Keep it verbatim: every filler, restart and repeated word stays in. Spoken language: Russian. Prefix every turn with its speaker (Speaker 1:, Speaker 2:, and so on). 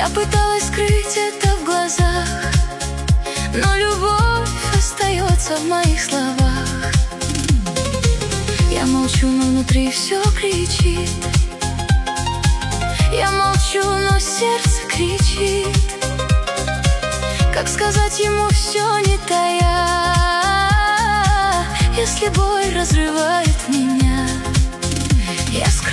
Speaker 1: Я пыталась скрыть это в глазах, но любовь остается в моих словах. Я молчу, но внутри все кричит. Я молчу, но сердце кричит. Как сказать ему все не тая, если боль разрывает меня? Я скрываю